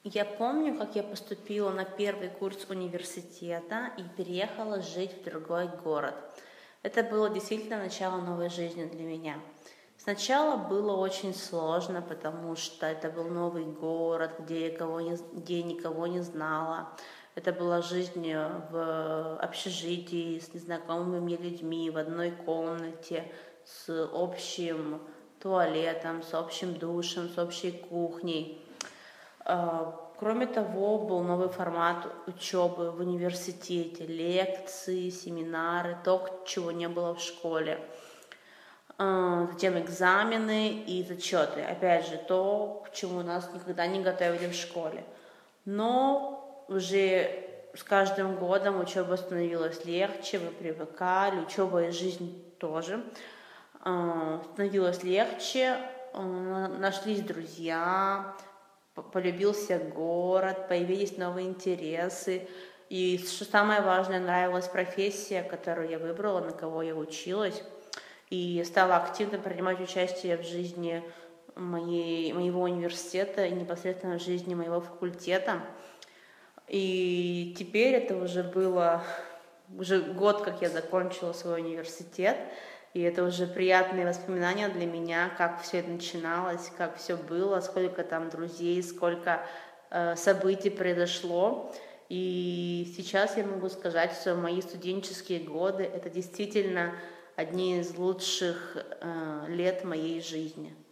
Я помню, как я поступила на первый курс университета и переехала жить в другой город. Это было действительно начало новой жизни для меня. Сначала было очень сложно, потому что это был новый город, где я никого не знала. Это была жизнь в общежитии с незнакомыми мне людьми в одной комнате, с общим туалетом, с общим душем, с общей кухней. Кроме того, был новый формат учебы в университете, лекции, семинары, то, чего не было в школе. Затем экзамены и зачеты. Опять же, то, к чему нас никогда не готовили в школе. Но уже с каждым годом учеба становилась легче, мы привыкали, учеба и жизнь тоже становилась легче, нашлись друзья, полюбился город, появились новые интересы. И что самое важное, нравилась профессия, которую я выбрала, на кого я училась. И стала активно принимать участие в жизни моего университета и непосредственно в жизни моего факультета. И теперь это уже год, как я закончила свой университет. И это уже приятные воспоминания для меня, как все это начиналось, как все было, сколько там друзей, сколько событий произошло. И сейчас я могу сказать, что мои студенческие годы — это действительно одни из лучших лет моей жизни.